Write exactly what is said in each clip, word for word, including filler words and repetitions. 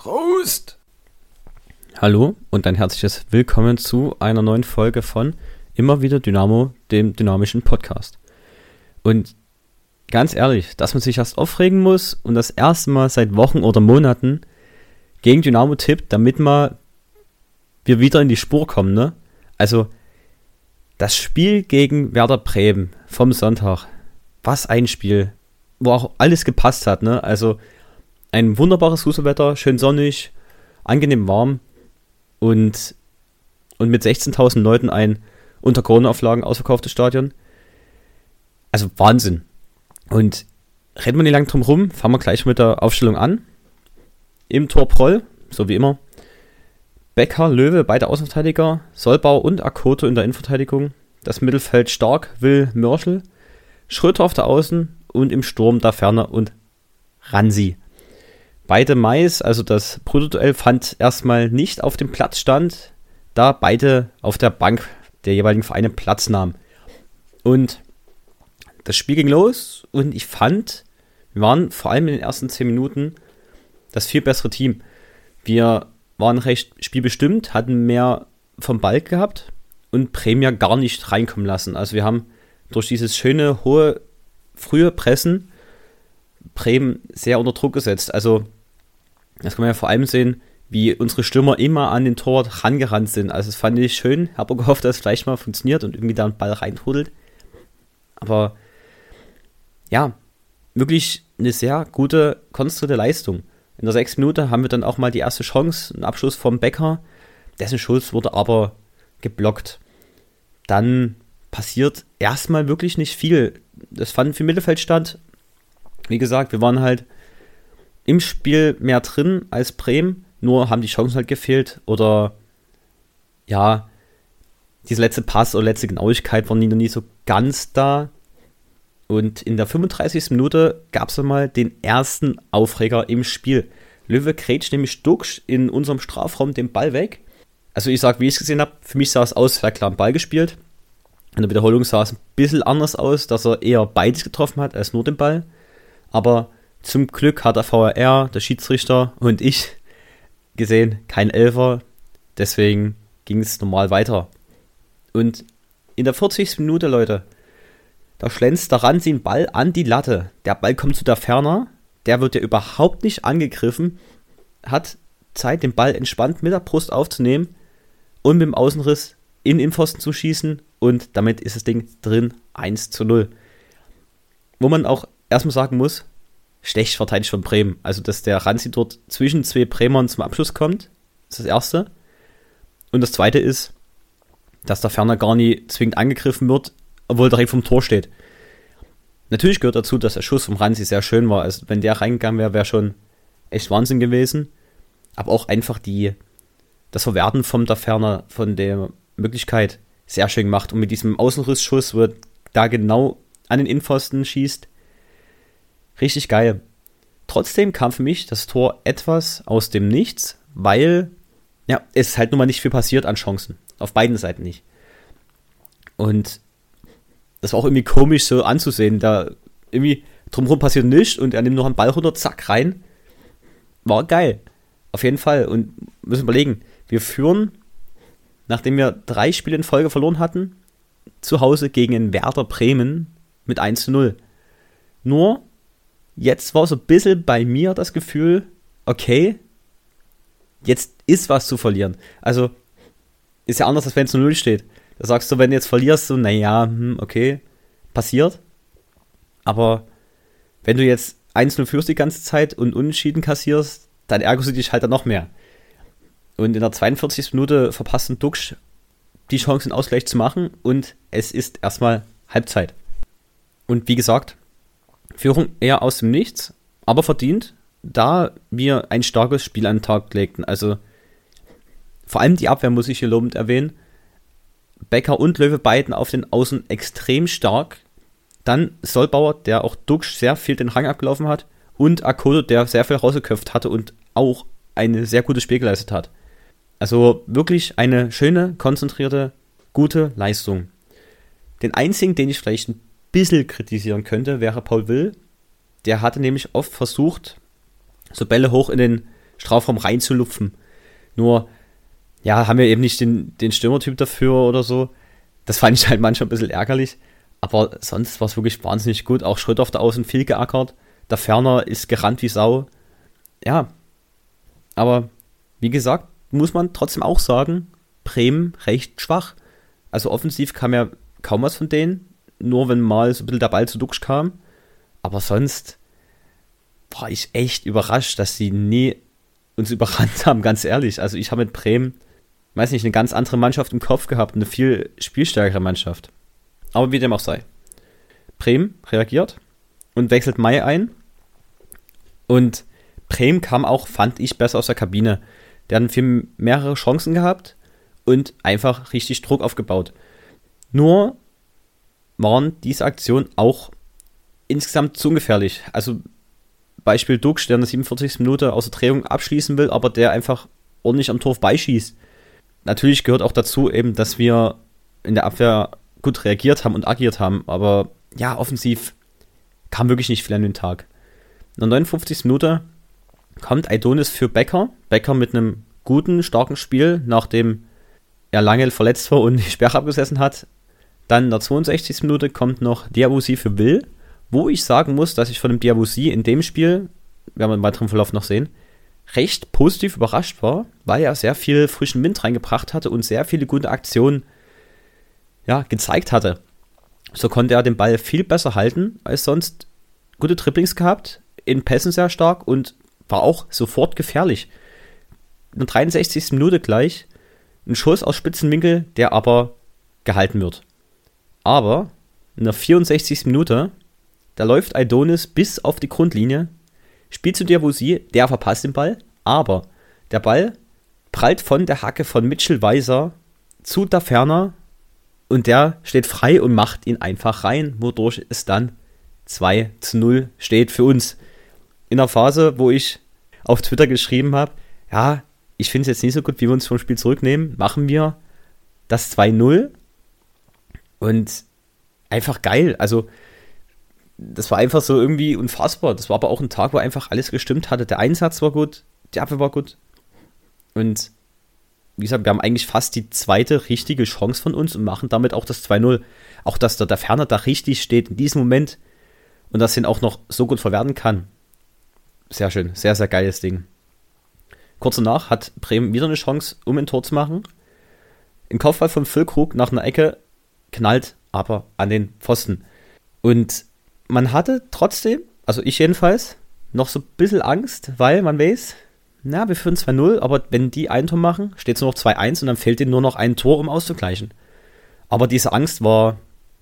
Prost! Hallo und ein herzliches Willkommen zu einer neuen Folge von Immer wieder Dynamo, dem dynamischen Podcast. Und ganz ehrlich, dass man sich erst aufregen muss und das erste Mal seit Wochen oder Monaten gegen Dynamo tippt, damit mal wir wieder in die Spur kommen, ne? Also, das Spiel gegen Werder Bremen vom Sonntag, was ein Spiel, wo auch alles gepasst hat, ne? Also, ein wunderbares Fußballwetter, schön sonnig, angenehm warm und, und mit sechzehntausend Leuten ein unter Corona-Auflagen ausverkauftes Stadion. Also Wahnsinn. Und reden wir nicht lang drum rum, fangen wir gleich mit der Aufstellung an. Im Tor Proll, so wie immer. Becker, Löwe, beide Außenverteidiger, Solbau und Akoto in der Innenverteidigung. Das Mittelfeld Stark, Will, Mörschel, Schröter auf der Außen und im Sturm da Ferner und Ransi. Beide Mais, also das Brüderduell, fand erstmal nicht auf dem Platz stand, da beide auf der Bank der jeweiligen Vereine Platz nahmen. Und das Spiel ging los und ich fand, wir waren vor allem in den ersten zehn Minuten das viel bessere Team. Wir waren recht spielbestimmt, hatten mehr vom Ball gehabt und Bremen ja gar nicht reinkommen lassen. Also wir haben durch dieses schöne, hohe, frühe Pressen Bremen sehr unter Druck gesetzt. Also das kann man ja vor allem sehen, wie unsere Stürmer immer an den Torwart rangerannt sind. Also das fand ich schön. Habe gehofft, dass es vielleicht mal funktioniert und irgendwie da ein Ball reintrudelt. Aber ja, wirklich eine sehr gute, konstruierte Leistung. In der sechsten Minute haben wir dann auch mal die erste Chance, einen Abschluss vom Becker. Dessen Schuss wurde aber geblockt. Dann passiert erstmal wirklich nicht viel. Das fand für Mittelfeld statt. Wie gesagt, wir waren halt im Spiel mehr drin als Bremen, nur haben die Chancen halt gefehlt oder ja, diese letzte Pass oder letzte Genauigkeit war nie, noch nie so ganz da. Und in der fünfunddreißigsten Minute gab es mal den ersten Aufreger im Spiel. Löwe grätscht nämlich Duxch in unserem Strafraum den Ball weg. Also ich sag, wie ich es gesehen habe, für mich sah es aus, wäre klar ein Ball gespielt. In der Wiederholung sah es ein bisschen anders aus, dass er eher beides getroffen hat als nur den Ball. Aber zum Glück hat der V A R, der Schiedsrichter und ich gesehen, kein Elfer. Deswegen ging es normal weiter. Und in der vierzigsten Minute, Leute, da schlänzt der Ransi den Ball an die Latte. Der Ball kommt zu der Ferner. Der wird ja überhaupt nicht angegriffen. Hat Zeit, den Ball entspannt mit der Brust aufzunehmen und mit dem Außenriss in den Innenpfosten zu schießen. Und damit ist das Ding drin, eins zu null. Wo man auch erstmal sagen muss, schlecht verteidigt von Bremen. Also, dass der Ransi dort zwischen zwei Bremern zum Abschluss kommt, ist das Erste. Und das Zweite ist, dass der Ferner gar nie zwingend angegriffen wird, obwohl er direkt vom Tor steht. Natürlich gehört dazu, dass der Schuss vom Ransi sehr schön war. Also, wenn der reingegangen wäre, wäre schon echt Wahnsinn gewesen. Aber auch einfach die, das Verwerten von der Ferner, von der Möglichkeit, sehr schön gemacht. Und mit diesem Außenrissschuss, wo er da genau an den Innenpfosten schießt, richtig geil. Trotzdem kam für mich das Tor etwas aus dem Nichts, weil ja, es halt nun mal nicht viel passiert an Chancen. Auf beiden Seiten nicht. Und das war auch irgendwie komisch so anzusehen. Da irgendwie drumherum passiert nichts und er nimmt noch einen Ball runter, zack, rein. War geil. Auf jeden Fall. Und müssen überlegen, wir führen, nachdem wir drei Spiele in Folge verloren hatten, zu Hause gegen den Werder Bremen mit eins zu null. Nur jetzt war so ein bisschen bei mir das Gefühl, okay, jetzt ist was zu verlieren. Also, ist ja anders, als wenn es zu null steht. Da sagst du, wenn du jetzt verlierst, so, naja, hm, okay, passiert. Aber wenn du jetzt eins null führst die ganze Zeit und unentschieden kassierst, dann ärgerst du dich halt dann noch mehr. Und in der zweiundvierzigsten Minute verpasst ein Duxch die Chance, einen Ausgleich zu machen und es ist erstmal Halbzeit. Und wie gesagt, Führung eher aus dem Nichts, aber verdient, da wir ein starkes Spiel an den Tag legten. Also vor allem die Abwehr muss ich hier lobend erwähnen. Becker und Löwe beiden auf den Außen extrem stark. Dann Solbauer, der auch Duxch sehr viel den Rang abgelaufen hat. Und Akoto, der sehr viel rausgeköpft hatte und auch eine sehr gute Spiel geleistet hat. Also wirklich eine schöne, konzentrierte, gute Leistung. Den einzigen, den ich vielleicht ein bisschen kritisieren könnte, wäre Paul Will. Der hatte nämlich oft versucht, so Bälle hoch in den Strafraum reinzulupfen. Nur, ja, haben wir eben nicht den, den Stürmertyp dafür oder so. Das fand ich halt manchmal ein bisschen ärgerlich. Aber sonst war es wirklich wahnsinnig gut. Auch Schröder auf der Außen viel geackert. Der Ferner ist gerannt wie Sau. Ja, aber wie gesagt, muss man trotzdem auch sagen, Bremen recht schwach. Also offensiv kam ja kaum was von denen. Nur wenn mal so ein bisschen der Ball zu Duxch kam. Aber sonst war ich echt überrascht, dass sie nie uns überrannt haben, ganz ehrlich. Also ich habe mit Bremen, weiß nicht, eine ganz andere Mannschaft im Kopf gehabt, eine viel spielstärkere Mannschaft. Aber wie dem auch sei. Bremen reagiert und wechselt Mai ein. Und Bremen kam auch, fand ich, besser aus der Kabine. Der hat viel mehrere Chancen gehabt und einfach richtig Druck aufgebaut. Nur waren diese Aktionen auch insgesamt zu ungefährlich. Also Beispiel Duxch, der in der siebenundvierzigsten Minute aus der Drehung abschließen will, aber der einfach ordentlich am Tor beischießt. Natürlich gehört auch dazu eben, dass wir in der Abwehr gut reagiert haben und agiert haben, aber ja, offensiv kam wirklich nicht viel an den Tag. In der neunundfünfzigsten Minute kommt Aidonis für Becker. Becker mit einem guten, starken Spiel, nachdem er lange verletzt war und die Sperre abgesessen hat. Dann in der zweiundsechzigsten Minute kommt noch Diawusi für Will, wo ich sagen muss, dass ich von dem Diawusi in dem Spiel, werden wir im weiteren Verlauf noch sehen, recht positiv überrascht war, weil er sehr viel frischen Wind reingebracht hatte und sehr viele gute Aktionen ja, gezeigt hatte. So konnte er den Ball viel besser halten als sonst. Gute Dribblings gehabt, in Pässen sehr stark und war auch sofort gefährlich. In der dreiundsechzigsten Minute gleich ein Schuss aus Spitzenwinkel, der aber gehalten wird. Aber in der vierundsechzigsten Minute, da läuft Aidonis bis auf die Grundlinie, spielt zu Diawusi, der verpasst den Ball, aber der Ball prallt von der Hacke von Mitchell Weiser zu da Ferner und der steht frei und macht ihn einfach rein, wodurch es dann zwei zu null steht für uns. In der Phase, wo ich auf Twitter geschrieben habe, ja, ich finde es jetzt nicht so gut, wie wir uns vom Spiel zurücknehmen, machen wir das zwei null und einfach geil. Also das war einfach so irgendwie unfassbar. Das war aber auch ein Tag, wo einfach alles gestimmt hatte. Der Einsatz war gut, die Abwehr war gut und wie gesagt, wir haben eigentlich fast die zweite richtige Chance von uns und machen damit auch das zwei null. Auch, dass der, der Ferner da richtig steht in diesem Moment und das den auch noch so gut verwerten kann. Sehr schön, sehr, sehr geiles Ding. Kurz danach hat Bremen wieder eine Chance, um ein Tor zu machen. Ein Kopfball von Füllkrug nach einer Ecke knallt aber an den Pfosten. Und man hatte trotzdem, also ich jedenfalls, noch so ein bisschen Angst, weil man weiß, na, wir führen zwei null, aber wenn die ein Tor machen, steht es nur noch zwei eins und dann fehlt ihnen nur noch ein Tor, um auszugleichen. Aber diese Angst war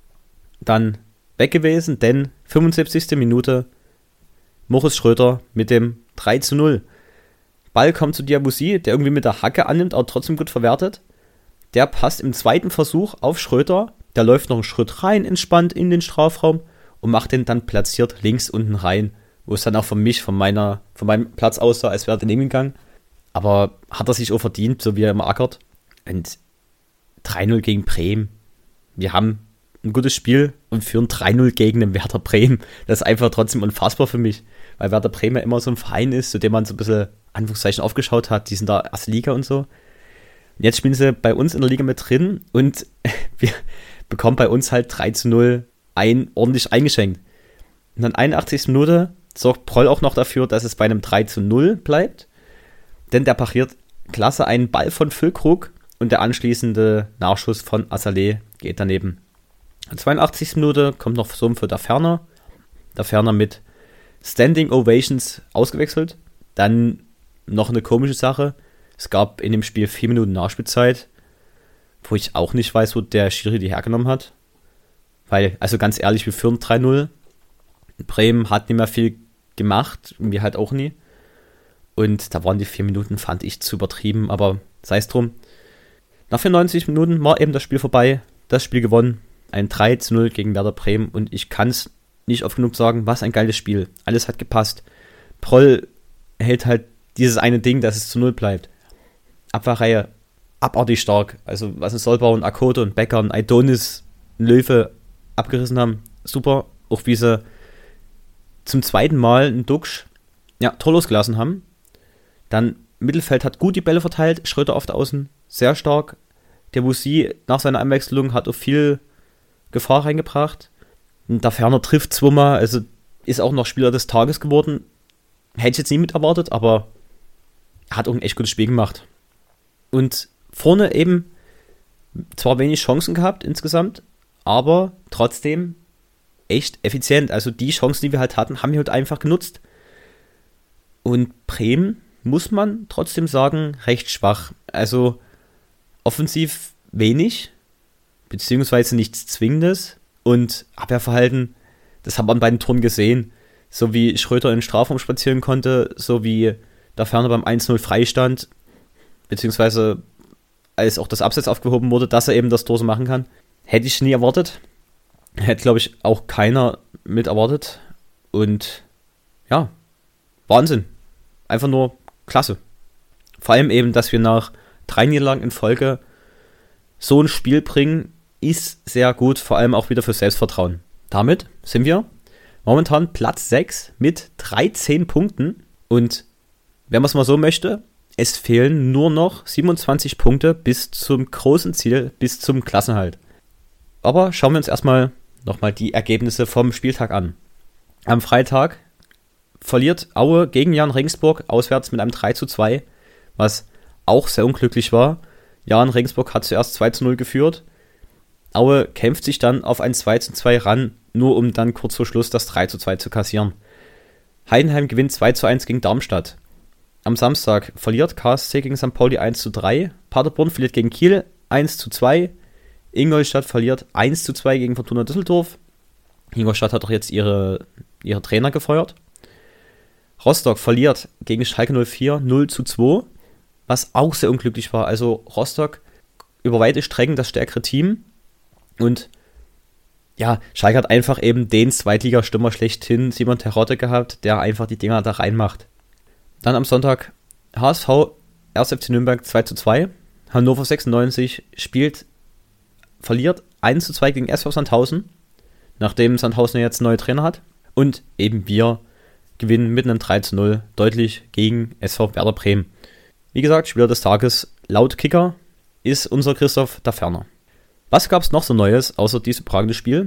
dann weg gewesen, denn fünfundsiebzigste Minute Moritz Schröder mit dem drei zu null. Ball kommt zu Diawusi, der irgendwie mit der Hacke annimmt, aber trotzdem gut verwertet. Der passt im zweiten Versuch auf Schröder, der läuft noch einen Schritt rein, entspannt in den Strafraum und macht den dann platziert links unten rein, wo es dann auch von mich, von meiner, von meinem Platz aussah, als wäre er daneben gegangen. Aber hat er sich auch verdient, so wie er immer ackert. Und drei null gegen Bremen. Wir haben ein gutes Spiel und führen drei null gegen den Werder Bremen. Das ist einfach trotzdem unfassbar für mich, weil Werder Bremen ja immer so ein Verein ist, zu dem man so ein bisschen Anführungszeichen aufgeschaut hat. Die sind da erste Liga und so. Und jetzt spielen sie bei uns in der Liga mit drin und wir bekommen bei uns halt drei zu null ein, ordentlich eingeschenkt. Und dann einundachtzigste Minute sorgt Proll auch noch dafür, dass es bei einem drei zu null bleibt, denn der pariert klasse einen Ball von Füllkrug und der anschließende Nachschuss von Azaleh geht daneben. In der zweiundachtzigsten Minute kommt noch so für da Ferner. Da Ferner mit Standing Ovations ausgewechselt. Dann noch eine komische Sache. Es gab in dem Spiel vier Minuten Nachspielzeit, wo ich auch nicht weiß, wo der Schiri die hergenommen hat. Weil, also ganz ehrlich, wir führen drei null. Bremen hat nicht mehr viel gemacht, wir halt auch nie. Und da waren die vier Minuten, fand ich, zu übertrieben, aber sei es drum. Nach vierundneunzig Minuten war eben das Spiel vorbei, das Spiel gewonnen, ein drei zu null gegen Werder Bremen und ich kann es nicht oft genug sagen, was ein geiles Spiel. Alles hat gepasst. Proll hält halt dieses eine Ding, dass es zu null bleibt. Abwehrreihe abartig stark, also was ein Solbau und Akoto und Becker und Aidonis, Löwe abgerissen haben, super. Auch wie sie zum zweiten Mal einen Duxch ja, torlos gelassen haben. Dann Mittelfeld hat gut die Bälle verteilt, Schröder auf der Außen sehr stark. Der Debussy nach seiner Einwechslung hat auch viel Gefahr reingebracht. Und der Ferner trifft zweimal, also ist auch noch Spieler des Tages geworden. Hätte ich jetzt nie mit erwartet, aber er hat auch ein echt gutes Spiel gemacht. Und vorne eben zwar wenig Chancen gehabt insgesamt, aber trotzdem echt effizient. Also die Chancen, die wir halt hatten, haben wir halt einfach genutzt. Und Bremen, muss man trotzdem sagen, recht schwach. Also offensiv wenig, beziehungsweise nichts Zwingendes. Und Abwehrverhalten, das hat man bei den Toren gesehen. So wie Schröder in den Strafraum spazieren konnte, so wie der Ferner beim eins null freistand, beziehungsweise als auch das Abseits aufgehoben wurde, dass er eben das Tor so machen kann. Hätte ich nie erwartet. Hätte, glaube ich, auch keiner mit erwartet. Und ja, Wahnsinn. Einfach nur klasse. Vor allem eben, dass wir nach drei Niederlagen in Folge so ein Spiel bringen, ist sehr gut, vor allem auch wieder für Selbstvertrauen. Damit sind wir momentan Platz sechs mit dreizehn Punkten. Und wenn man es mal so möchte, es fehlen nur noch siebenundzwanzig Punkte bis zum großen Ziel, bis zum Klassenerhalt. Aber schauen wir uns erstmal nochmal die Ergebnisse vom Spieltag an. Am Freitag verliert Aue gegen Jahn Regensburg auswärts mit einem drei zu zwei, was auch sehr unglücklich war. Jahn Regensburg hat zuerst zwei zu null geführt. Aue kämpft sich dann auf ein zwei zu zwei ran, nur um dann kurz vor Schluss das drei zu zwei zu kassieren. Heidenheim gewinnt zwei zu eins gegen Darmstadt. Am Samstag verliert K S C gegen Sankt Pauli eins zu drei. Paderborn verliert gegen Kiel eins zu zwei. Ingolstadt verliert eins zu zwei gegen Fortuna Düsseldorf. Ingolstadt hat doch jetzt ihre, ihre Trainer gefeuert. Rostock verliert gegen Schalke null vier null zu zwei, was auch sehr unglücklich war. Also Rostock über weite Strecken das stärkere Team. Und ja, Schalke hat einfach eben den Zweitligastürmer schlechthin, Simon Terodde, gehabt, der einfach die Dinger da reinmacht. Dann am Sonntag H S V, erster F C Nürnberg zwei zu zwei. Hannover sechsundneunzig spielt, verliert eins zu zwei gegen S V Sandhausen, nachdem Sandhausen jetzt neue Trainer hat. Und eben wir gewinnen mit einem drei zu null deutlich gegen S V Werder Bremen. Wie gesagt, Spieler des Tages laut Kicker ist unser Christoph da Ferner. Was gab es noch so Neues, außer diesem überragenden Spiel?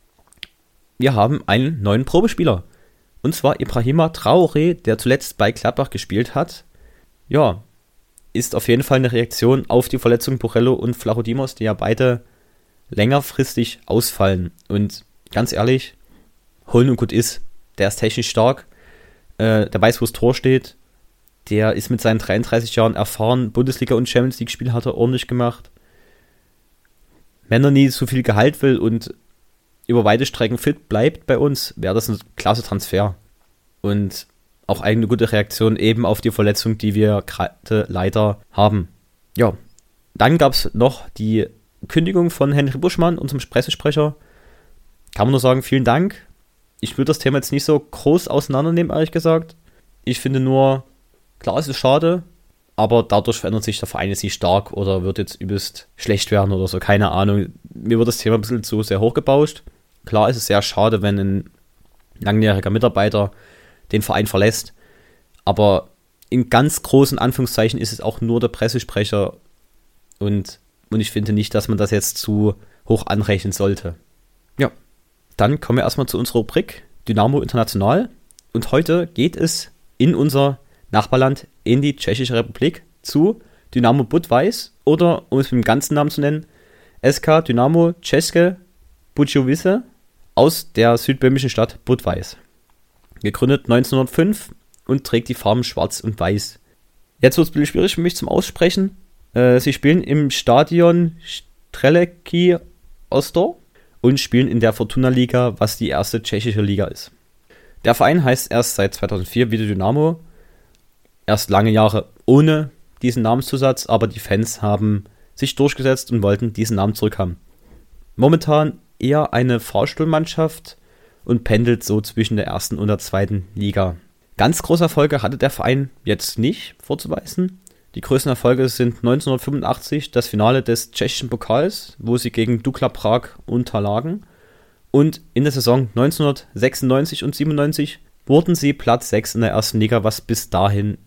Wir haben einen neuen Probespieler. Und zwar Ibrahima Traoré, der zuletzt bei Gladbach gespielt hat. Ja, ist auf jeden Fall eine Reaktion auf die Verletzung Borrello und Flachodimos, die ja beide längerfristig ausfallen. Und ganz ehrlich, holen und gut ist. Der ist technisch stark, äh, der weiß, wo das Tor steht. Der ist mit seinen dreiunddreißig Jahren erfahren. Bundesliga- und Champions-League-Spiel hat er ordentlich gemacht. Wenn er nie so viel Gehalt will und über weite Strecken fit bleibt bei uns, wäre das ein klasse Transfer. Und auch eine gute Reaktion eben auf die Verletzung, die wir gerade leider haben. Ja, dann gab es noch die Kündigung von Henry Buschmann, unserem Pressesprecher. Kann man nur sagen, vielen Dank. Ich würde das Thema jetzt nicht so groß auseinandernehmen, ehrlich gesagt. Ich finde nur, klar, es ist schade, aber dadurch verändert sich der Verein jetzt nicht stark oder wird jetzt übelst schlecht werden oder so, keine Ahnung. Mir wird das Thema ein bisschen zu sehr hochgebauscht. Klar ist es sehr schade, wenn ein langjähriger Mitarbeiter den Verein verlässt, aber in ganz großen Anführungszeichen ist es auch nur der Pressesprecher und, und ich finde nicht, dass man das jetzt zu hoch anrechnen sollte. Ja, dann kommen wir erstmal zu unserer Rubrik Dynamo International und heute geht es in unser Nachbarland, in die Tschechische Republik, zu Dynamo Budweis oder, um es mit dem ganzen Namen zu nennen, S K Dynamo České Budějovice aus der südböhmischen Stadt Budweis. Gegründet neunzehnhundertfünf und trägt die Farben schwarz und weiß. Jetzt wird es ein bisschen schwierig für mich zum Aussprechen. Äh, sie spielen im Stadion Strelecky Ostor und spielen in der Fortuna Liga, was die erste tschechische Liga ist. Der Verein heißt erst seit zweitausendvier wieder Dynamo. Erst lange Jahre ohne diesen Namenszusatz, aber die Fans haben sich durchgesetzt und wollten diesen Namen zurückhaben. Momentan eher eine Fahrstuhlmannschaft und pendelt so zwischen der ersten und der zweiten Liga. Ganz große Erfolge hatte der Verein jetzt nicht vorzuweisen. Die größten Erfolge sind neunzehnhundertfünfundachtzig das Finale des tschechischen Pokals, wo sie gegen Dukla Prag unterlagen. Und in der Saison neunzehnhundertsechsundneunzig und siebenundneunzig wurden sie Platz sechs in der ersten Liga, was bis dahin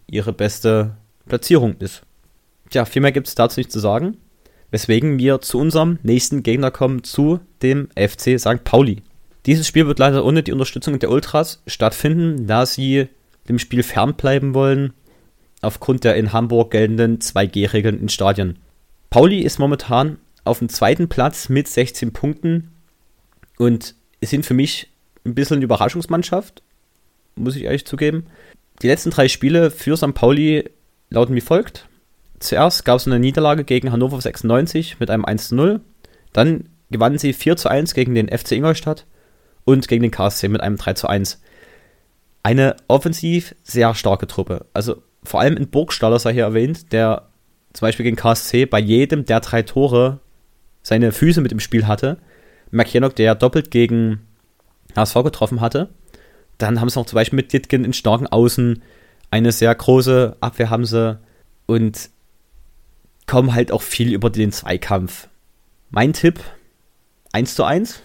ihre beste Platzierung ist. Tja, viel mehr gibt es dazu nicht zu sagen, weswegen wir zu unserem nächsten Gegner kommen, zu dem F C Sankt Pauli. Dieses Spiel wird leider ohne die Unterstützung der Ultras stattfinden, da sie dem Spiel fernbleiben wollen, aufgrund der in Hamburg geltenden zwei G Regeln in Stadien. Pauli ist momentan auf dem zweiten Platz mit sechzehn Punkten und sind für mich ein bisschen eine Überraschungsmannschaft, muss ich ehrlich zugeben. Die letzten drei Spiele für Sankt Pauli lauten wie folgt. Zuerst gab es eine Niederlage gegen Hannover sechsundneunzig mit einem eins zu null. Dann gewannen sie vier zu eins gegen den F C Ingolstadt und gegen den K S C mit einem drei zu eins. Eine offensiv sehr starke Truppe. Also vor allem in Burgstaller sei hier erwähnt, der zum Beispiel gegen K S C bei jedem der drei Tore seine Füße mit im Spiel hatte. McKinnock, der doppelt gegen H S V getroffen hatte. Dann haben sie noch zum Beispiel mit Ditgen in starken Außen eine sehr große Abwehr haben sie und kommen halt auch viel über den Zweikampf. Mein Tipp, eins zu eins,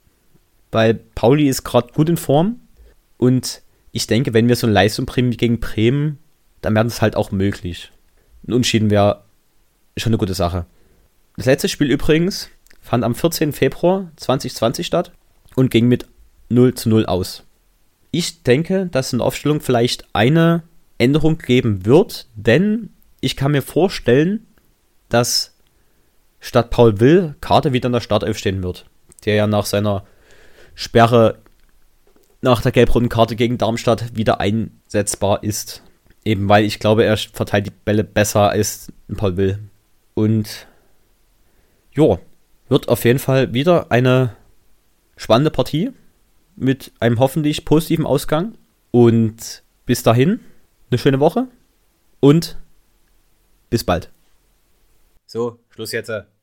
weil Pauli ist gerade gut in Form und ich denke, wenn wir so eine Leistung bringen wie gegen Bremen, dann wäre das halt auch möglich. Ein Unentschieden wäre schon eine gute Sache. Das letzte Spiel übrigens fand am vierzehnten Februar zweitausendzwanzig statt und ging mit null zu null aus. Ich denke, dass in der Aufstellung vielleicht eine Änderung geben wird, denn ich kann mir vorstellen, dass statt Paul Will Karte wieder in der Startelf stehen wird, der ja nach seiner Sperre nach der gelb-roten Karte gegen Darmstadt wieder einsetzbar ist. Eben weil ich glaube, er verteilt die Bälle besser als Paul Will. Und jo, wird auf jeden Fall wieder eine spannende Partie mit einem hoffentlich positiven Ausgang. Und bis dahin, eine schöne Woche und bis bald. So, Schluss jetzt.